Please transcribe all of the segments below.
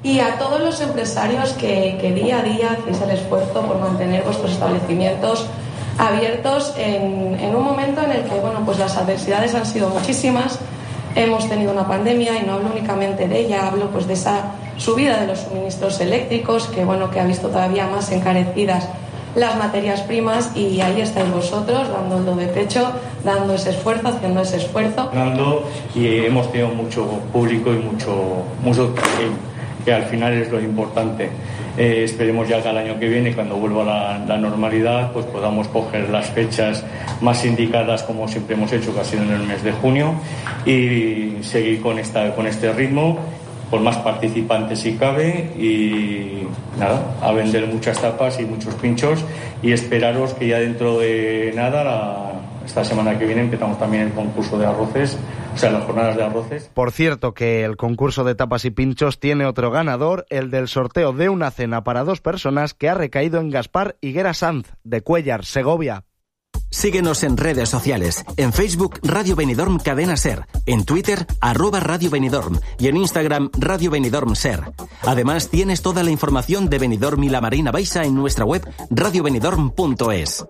Y a todos los empresarios que día a día hacéis el esfuerzo por mantener vuestros establecimientos abiertos en un momento en el que, bueno, pues las adversidades han sido muchísimas. Hemos tenido una pandemia y no hablo únicamente de ella, hablo pues de esa subida de los suministros eléctricos que, bueno, que ha visto todavía más encarecidas las materias primas, y ahí estáis vosotros dando el do de pecho, dando ese esfuerzo, haciendo ese esfuerzo. Y hemos tenido mucho público y mucho que al final es lo importante. Esperemos ya que al año que viene, cuando vuelva la normalidad, pues podamos coger las fechas más indicadas, como siempre hemos hecho, que ha sido en el mes de junio, y seguir con este ritmo, con más participantes si cabe, y nada, a vender muchas tapas y muchos pinchos, y esperaros que ya dentro de nada, esta semana que viene, empezamos también el concurso de arroces, o sea, las jornadas de arroces. Por cierto, que el concurso de tapas y pinchos tiene otro ganador, el del sorteo de una cena para 2 personas que ha recaído en Gaspar Higuera Sanz, de Cuéllar, Segovia. Síguenos en redes sociales, en Facebook Radio Benidorm Cadena Ser, en Twitter @Radio Benidorm y en Instagram Radio Benidorm Ser. Además, tienes toda la información de Benidorm y la Marina Baixa en nuestra web radiobenidorm.es.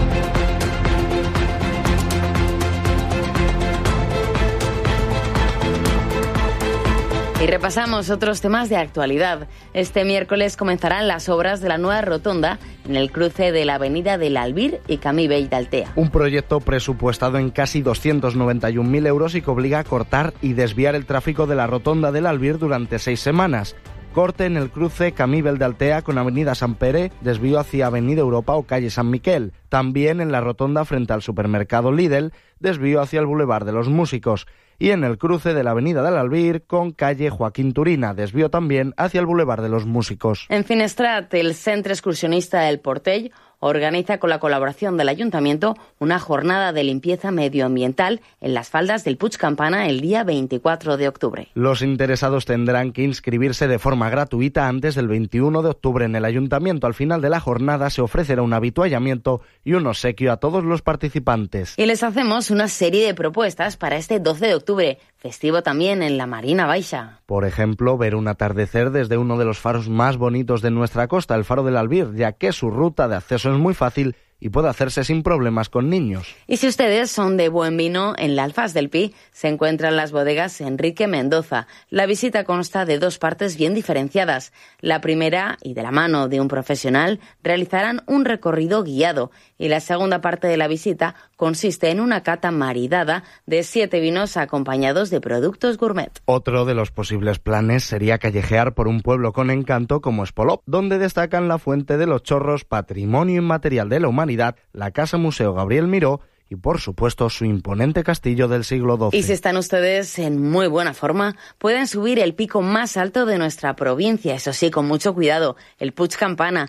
Y repasamos otros temas de actualidad. Este miércoles comenzarán las obras de la nueva rotonda en el cruce de la avenida del Albir y Camí Vell d'Altea. Un proyecto presupuestado en casi 291.000 euros y que obliga a cortar y desviar el tráfico de la rotonda del Albir durante 6 semanas. Corte en el cruce Camí Vell d'Altea con avenida Sant Pere, desvío hacia avenida Europa o calle San Miquel. También en la rotonda frente al supermercado Lidl, desvío hacia el Boulevard de los Músicos. Y en el cruce de la avenida del Albir con calle Joaquín Turina, desvío también hacia el Boulevard de los Músicos. En Finestrat, el Centre Excursionista El Portell organiza con la colaboración del Ayuntamiento una jornada de limpieza medioambiental en las faldas del Puig Campana el día 24 de octubre. Los interesados tendrán que inscribirse de forma gratuita antes del 21 de octubre en el Ayuntamiento. Al final de la jornada se ofrecerá un avituallamiento y un obsequio a todos los participantes. Y les hacemos una serie de propuestas para este 12 de octubre, festivo también en la Marina Baixa. Por ejemplo, ver un atardecer desde uno de los faros más bonitos de nuestra costa, el Faro del Albir, ya que su ruta de acceso es muy fácil y puede hacerse sin problemas con niños. Y si ustedes son de buen vino, en la Alfaz del Pi se encuentran las bodegas Enrique Mendoza. La visita consta de 2 partes bien diferenciadas. La primera, y de la mano de un profesional, realizarán un recorrido guiado, y la segunda parte de la visita consiste en una cata maridada de 7 vinos acompañados de productos gourmet. Otro de los posibles planes sería callejear por un pueblo con encanto como Espolop, donde destacan la Fuente de los Chorros, patrimonio inmaterial de la humanidad, la Casa Museo Gabriel Miró y, por supuesto, su imponente castillo del siglo XII. Y si están ustedes en muy buena forma, pueden subir el pico más alto de nuestra provincia, eso sí, con mucho cuidado, el Puig Campana,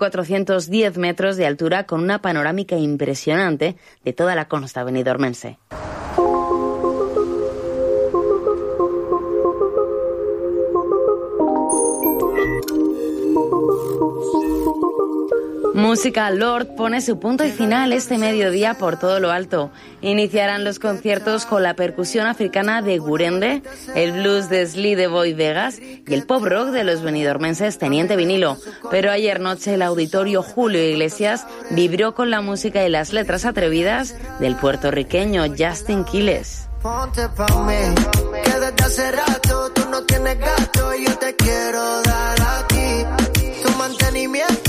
1.410 metros de altura, con una panorámica impresionante de toda la costa benidormense. Música Lord pone su punto y final este mediodía por todo lo alto. Iniciarán los conciertos con la percusión africana de Gurende, el blues de Sly de Boy Vegas y el pop rock de los benidormenses Teniente Vinilo. Pero ayer noche el auditorio Julio Iglesias vibró con la música y las letras atrevidas del puertorriqueño Justin Quiles. Ponte pa' mí, que desde hace rato tú no tienes gasto y yo te quiero dar a ti tu mantenimiento.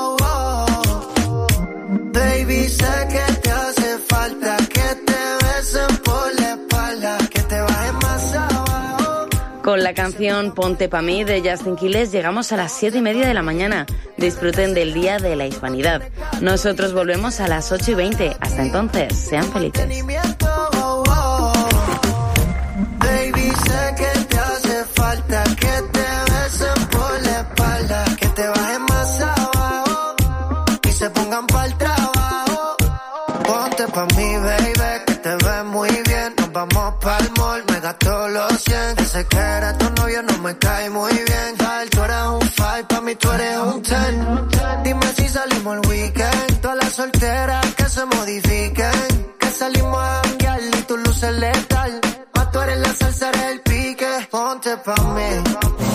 Baby, sé que te hace falta que te besen por la espalda, que te bajen más abajo. Con la canción Ponte pa' mí de Justin Quiles llegamos a las 7:30 de la mañana. Disfruten del Día de la Hispanidad. Nosotros volvemos a las 8:20. Hasta entonces, sean felices. Baby, sé que te hace falta que te besen por la espalda, que te bajen más abajo y se pongan pa'l trabajo. Ponte pa' mí, baby, que te ves muy bien. Nos vamos pa'l mall, me gasto los 100. Que sé que eres tu novio, no me cae muy bien. Tal, tú eres un 5, pa' mí tú eres un 10. Dime si salimos el weekend. Todas las solteras que se modifiquen. Que salimos a janguear y tú luces letal. Más tú eres la salsa, eres el pique. Ponte pa' mí.